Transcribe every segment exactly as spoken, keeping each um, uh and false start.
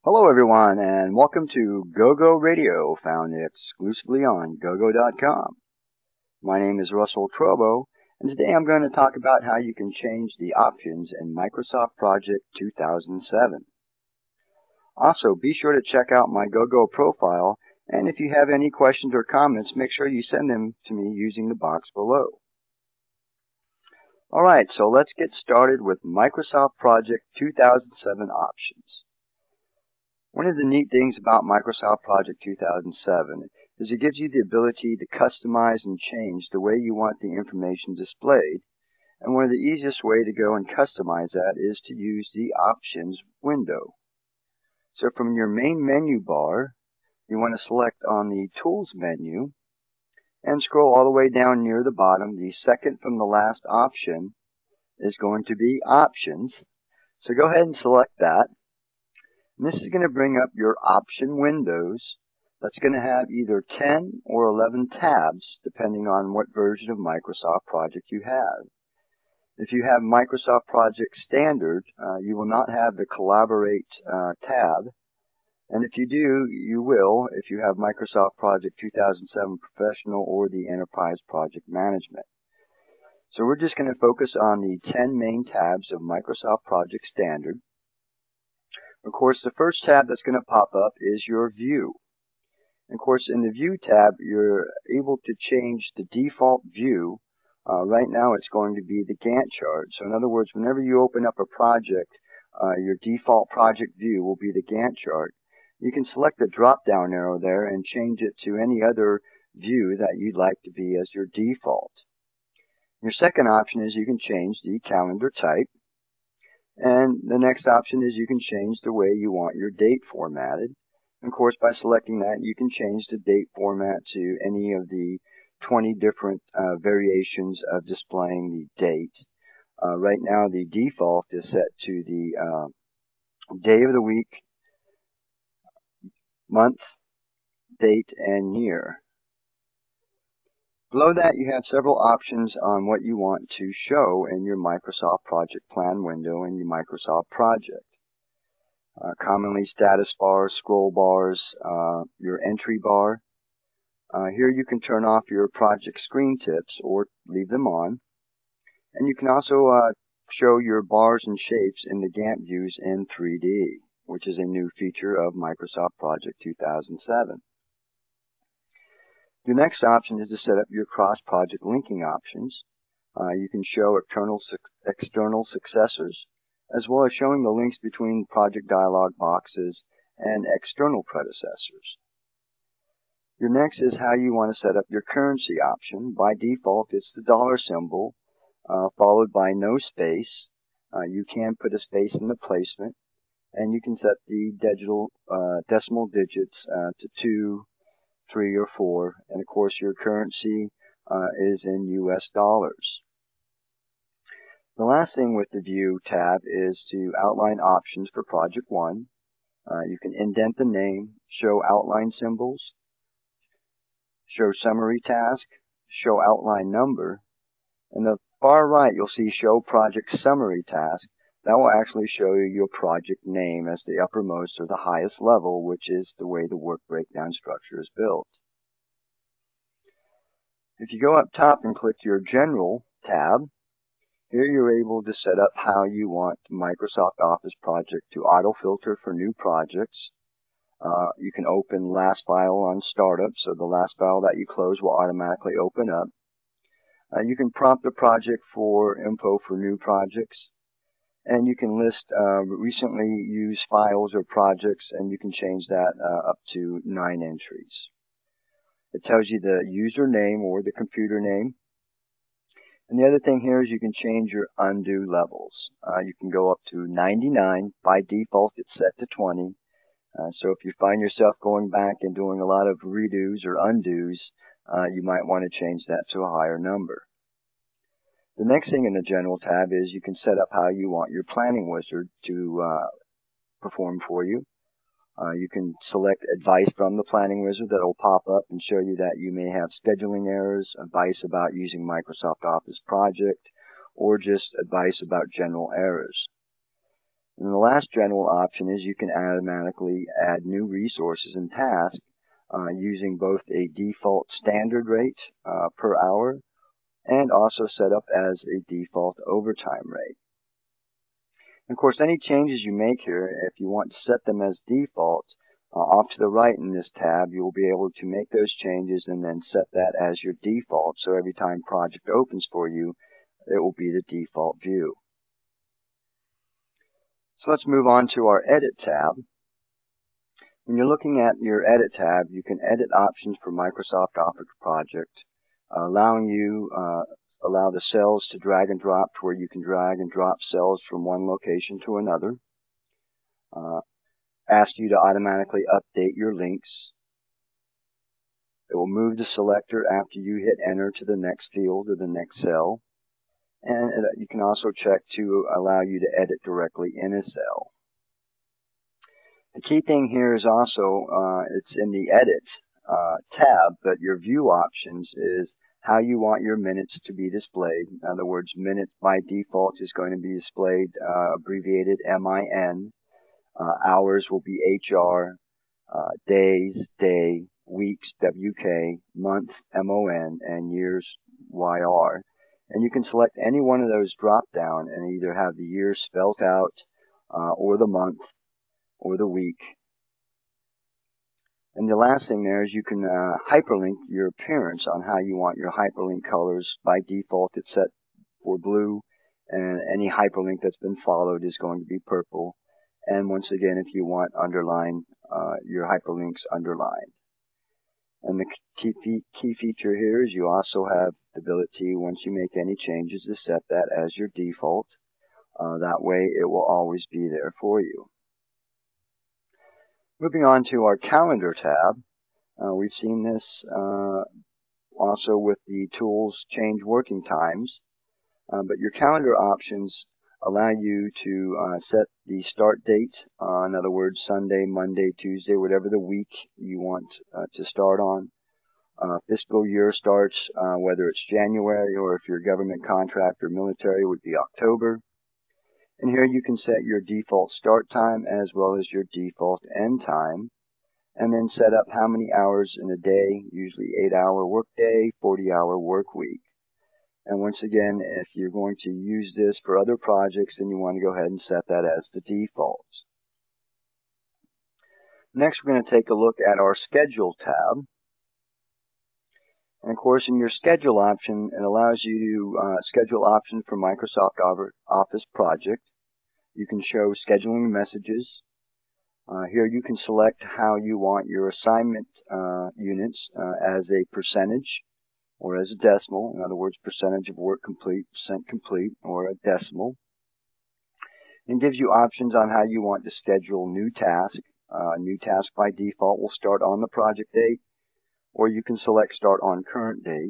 Hello everyone and welcome to GoGo Radio, found exclusively on gogo dot com. My name is Russell Trobo, and today I'm going to talk about how you can change the options in Microsoft Project two thousand seven. Also, be sure to check out my GoGo profile, and if you have any questions or comments, make sure you send them to me using the box below. Alright, so let's get started with Microsoft Project two thousand seven options. One of the neat things about Microsoft Project two thousand seven is it gives you the ability to customize and change the way you want the information displayed, and one of the easiest way to go and customize that is to use the Options window. So from your main menu bar, you want to select on the Tools menu and scroll all the way down near the bottom. The second from the last option is going to be Options. So go ahead and select that. And this is going to bring up your option windows. That's going to have either ten or eleven tabs, depending on what version of Microsoft Project you have. If you have Microsoft Project Standard, uh, you will not have the Collaborate uh, tab. And if you do, you will if you have Microsoft Project two thousand seven Professional or the Enterprise Project Management. So we're just going to focus on the ten main tabs of Microsoft Project Standard. Of course, the first tab that's going to pop up is your View. And of course, in the View tab, you're able to change the default view. Uh, right now, it's going to be the Gantt chart. So in other words, whenever you open up a project, uh, your default project view will be the Gantt chart. You can select the drop-down arrow there and change it to any other view that you'd like to be as your default. Your second option is you can change the calendar type. And the next option is you can change the way you want your date formatted. And of course, by selecting that, you can change the date format to any of the twenty different uh, variations of displaying the date. Uh, right now, the default is set to the uh, day of the week, month, date, and year. Below that, you have several options on what you want to show in your Microsoft Project Plan window in your Microsoft Project. Uh, commonly status bars, scroll bars, uh, your entry bar. Uh, here you can turn off your project screen tips or leave them on. And you can also uh, show your bars and shapes in the Gantt views in three D, which is a new feature of Microsoft Project two thousand seven. Your next option is to set up your cross-project linking options. Uh, you can show external, external successors, as well as showing the links between project dialog boxes and external predecessors. Your next is how you want to set up your currency option. By default, it's the dollar symbol, uh, followed by no space. Uh, you can put a space in the placement, and you can set the digital, uh, decimal digits uh, to two, three, or four, and of course your currency uh, is in U S dollars. The last thing with the View tab is to outline options for Project one. Uh, you can indent the name, show outline symbols, show summary task, show outline number. In the far right, you'll see Show Project Summary Task. That will actually show you your project name as the uppermost or the highest level, which is the way the work breakdown structure is built. If you go up top and click your General tab, here you're able to set up how you want Microsoft Office Project to auto-filter for new projects. Uh, you can open last file on startup, so the last file that you close will automatically open up. Uh, you can prompt the project for info for new projects. And you can list uh, recently used files or projects, and you can change that uh, up to nine entries. It tells you the username or the computer name. And the other thing here is you can change your undo levels. Uh, you can go up to ninety-nine. By default, it's set to twenty. Uh, so if you find yourself going back and doing a lot of redos or undos, uh, you might want to change that to a higher number. The next thing in the General tab is you can set up how you want your planning wizard to uh, perform for you. Uh, you can select advice from the planning wizard that will pop up and show you that you may have scheduling errors, advice about using Microsoft Office Project, or just advice about general errors. And the last general option is you can automatically add new resources and tasks uh, using both a default standard rate uh, per hour and also set up as a default overtime rate. And of course, any changes you make here, if you want to set them as defaults, uh, off to the right in this tab, you will be able to make those changes and then set that as your default. So every time project opens for you, it will be the default view. So let's move on to our Edit tab. When you're looking at your Edit tab, you can edit options for Microsoft Office Project, uh, allowing you uh, allow the cells to drag and drop to where you can drag and drop cells from one location to another. Uh, ask you to automatically update your links. It will move the selector after you hit enter to the next field or the next cell. And you can also check to allow you to edit directly in a cell. The key thing here is also, uh, it's in the Edit uh, tab, but your View options is how you want your minutes to be displayed. In other words, minutes by default is going to be displayed uh, abbreviated M I N. Uh, hours will be H R. Uh, days, day, weeks, W K, month, M O N, and years, Y R. And you can select any one of those drop down and either have the year spelled out uh, or the month or the week. And the last thing there is you can uh, hyperlink your appearance on how you want your hyperlink colors. By default it's set for blue, and any hyperlink that's been followed is going to be purple. And once again, if you want underline, uh, your hyperlinks underlined. And the key, fe key feature here is you also have the ability, once you make any changes, to set that as your default. Uh, that way it will always be there for you. Moving on to our Calendar tab, uh, we've seen this uh, also with the tools change working times, uh, but your calendar options allow you to uh, set the start date, uh, in other words, Sunday, Monday, Tuesday, whatever the week you want uh, to start on. Uh, fiscal year starts, uh, whether it's January or if you're a government contract or military, would be October. And here you can set your default start time as well as your default end time, and then set up how many hours in a day, usually eight hour work day, forty hour work week. And once again, if you're going to use this for other projects, then you want to go ahead and set that as the default. Next, we're going to take a look at our Schedule tab. And of course, in your Schedule option, it allows you to uh, schedule options for Microsoft Office Project. You can show scheduling messages. Uh, here you can select how you want your assignment uh, units uh, as a percentage or as a decimal. In other words, percentage of work complete, percent complete, or a decimal. It gives you options on how you want to schedule new tasks. Uh, new task by default will start on the project date, or you can select start on current date.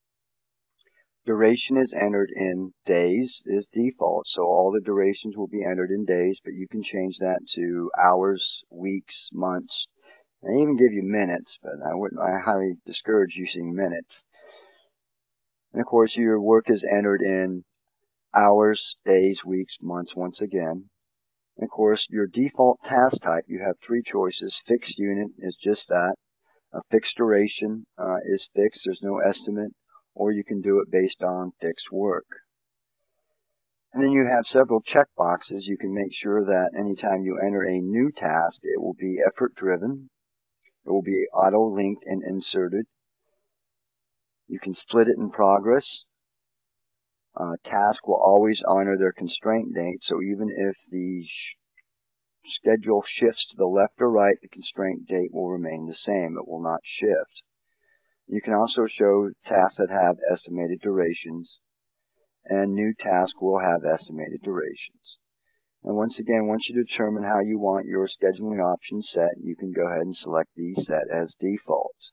Duration is entered in days is default, so all the durations will be entered in days, but you can change that to hours, weeks, months, and even give you minutes, but I wouldn't, I highly discourage using minutes. And of course, your work is entered in hours, days, weeks, months once again. And of course, your default task type, you have three choices. Fixed unit is just that. A fixed duration uh, is fixed, there's no estimate, or you can do it based on fixed work. And then you have several check boxes. You can make sure that anytime you enter a new task, it will be effort driven, it will be auto linked and inserted. You can split it in progress. Uh, task will always honor their constraint date, so even if the sh schedule shifts to the left or right, the constraint date will remain the same. It will not shift. You can also show tasks that have estimated durations, and new tasks will have estimated durations. And once again, once you determine how you want your scheduling options set, you can go ahead and select these set as defaults.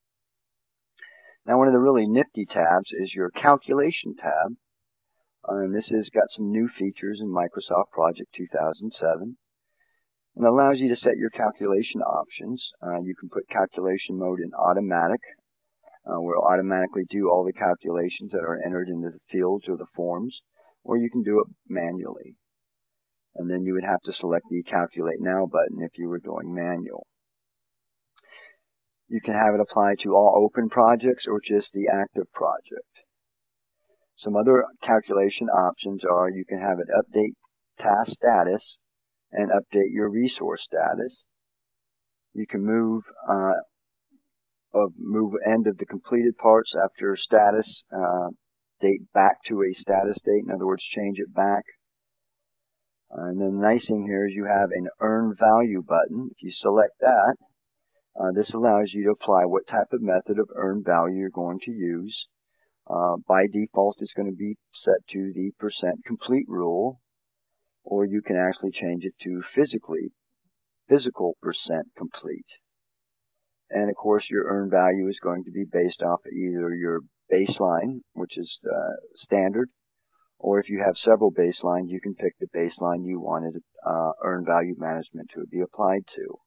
Now, one of the really nifty tabs is your Calculation tab. Uh, and this has got some new features in Microsoft Project two thousand seven. And it allows you to set your calculation options. Uh, you can put calculation mode in automatic, uh, where it'll automatically do all the calculations that are entered into the fields or the forms, or you can do it manually. And then you would have to select the Calculate Now button if you were doing manual. You can have it apply to all open projects or just the active project. Some other calculation options are you can have it update task status and update your resource status. You can move uh, of move end of the completed parts after status uh, date back to a status date. In other words, change it back. Uh, and then the nice thing here is you have an Earn Value button. If you select that, uh, this allows you to apply what type of method of earned value you're going to use. Uh, by default, it's going to be set to the percent complete rule, or you can actually change it to physically physical percent complete. And of course, your earned value is going to be based off of either your baseline, which is uh, standard, or if you have several baselines, you can pick the baseline you wanted uh, earned value management to be applied to.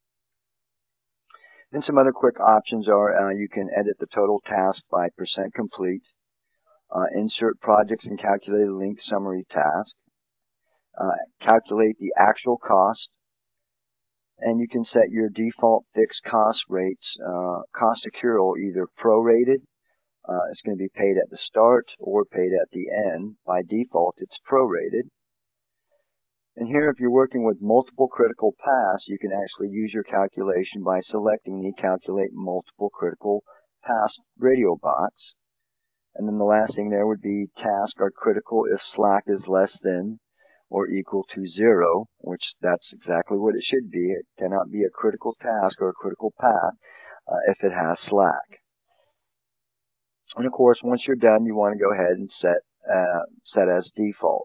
Then some other quick options are uh, you can edit the total task by percent complete, uh, insert projects and calculate a link summary task, uh, calculate the actual cost, and you can set your default fixed cost rates, uh, cost accrual either prorated, uh, it's going to be paid at the start or paid at the end. By default, it's prorated. And here, if you're working with multiple critical paths, you can actually use your calculation by selecting the Calculate Multiple Critical Paths radio box. And then the last thing there would be tasks are critical if slack is less than or equal to zero, which that's exactly what it should be. It cannot be a critical task or a critical path uh, if it has slack. And of course, once you're done, you want to go ahead and set uh, set as default.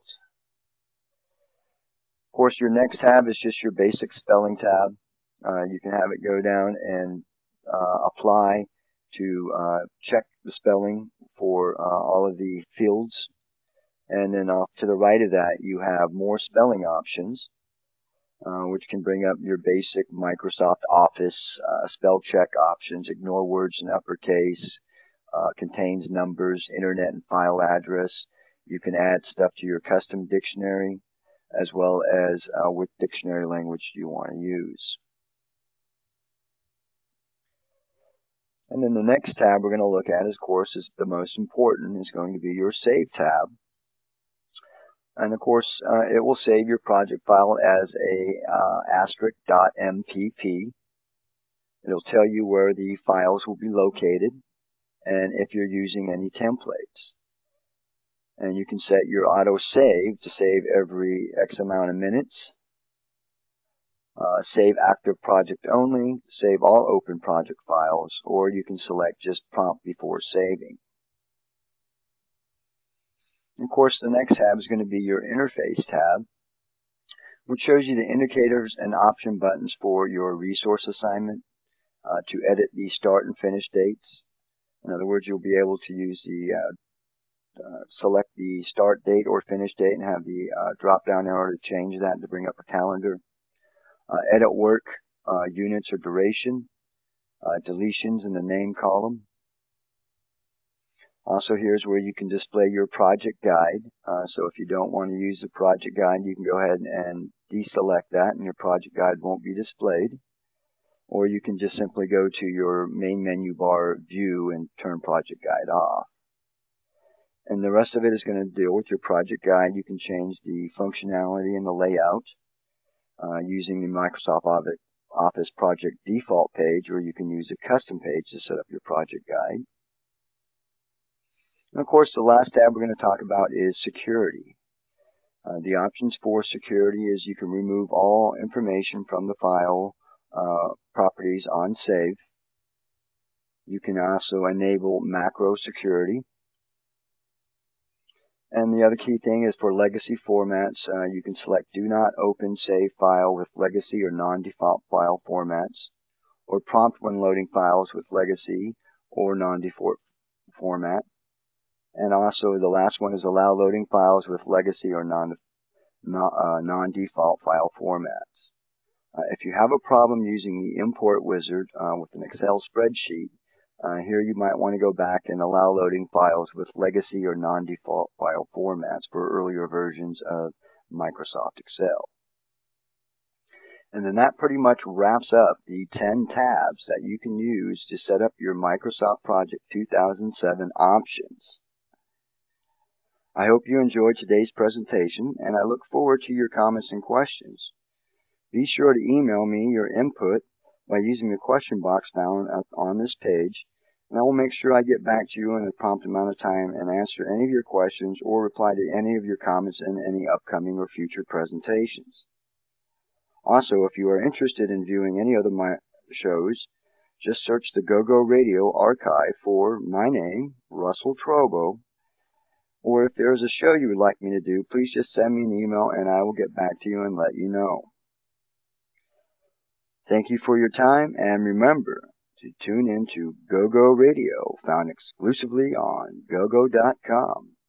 Of course, your next tab is just your basic spelling tab. Uh, you can have it go down and uh, apply to uh, check the spelling for uh, all of the fields. And then off to the right of that, you have more spelling options, uh, which can bring up your basic Microsoft Office uh, spell check options, ignore words in uppercase, uh, contains numbers, internet and file address. You can add stuff to your custom dictionary, as well as uh, which dictionary language do you want to use. And then the next tab we're going to look at, of course, is the most important, is going to be your Save tab. And of course, uh, it will save your project file as a uh, asterisk dot M P P. It'll tell you where the files will be located and if you're using any templates. And you can set your auto save to save every X amount of minutes. Uh, save active project only, save all open project files, or you can select just prompt before saving. And of course, the next tab is going to be your Interface tab, which shows you the indicators and option buttons for your resource assignment uh, to edit the start and finish dates. In other words, you'll be able to use the uh, uh, select the start date or finish date and have the uh, drop-down arrow to change that to bring up a calendar. Uh, edit work uh, units or duration, uh, deletions in the name column. Also, here's where you can display your project guide. Uh, so if you don't want to use the project guide, you can go ahead and deselect that and your project guide won't be displayed. Or you can just simply go to your main menu bar view and turn project guide off. And the rest of it is going to deal with your project guide. You can change the functionality and the layout uh, using the Microsoft Office project default page, or you can use a custom page to set up your project guide. And of course, the last tab we're going to talk about is security. Uh, the options for security is you can remove all information from the file uh, properties on save. You can also enable macro security. And the other key thing is for legacy formats, uh, you can select do not open save file with legacy or non-default file formats, or prompt when loading files with legacy or non-default format. And also the last one is allow loading files with legacy or non, non, uh, non-default file formats. Uh, if you have a problem using the import wizard uh, with an Excel spreadsheet, uh, here you might want to go back and allow loading files with legacy or non-default file formats for earlier versions of Microsoft Excel. And then that pretty much wraps up the ten tabs that you can use to set up your Microsoft Project two thousand seven options. I hope you enjoyed today's presentation, and I look forward to your comments and questions. Be sure to email me your input by using the question box found on this page, and I will make sure I get back to you in a prompt amount of time and answer any of your questions or reply to any of your comments in any upcoming or future presentations. Also, if you are interested in viewing any other of my shows, just search the GoGo Radio archive for my name, Russell Trobo, or if there is a show you would like me to do, please just send me an email and I will get back to you and let you know. Thank you for your time, and remember to tune in to GoGo Radio, found exclusively on gogo dot com.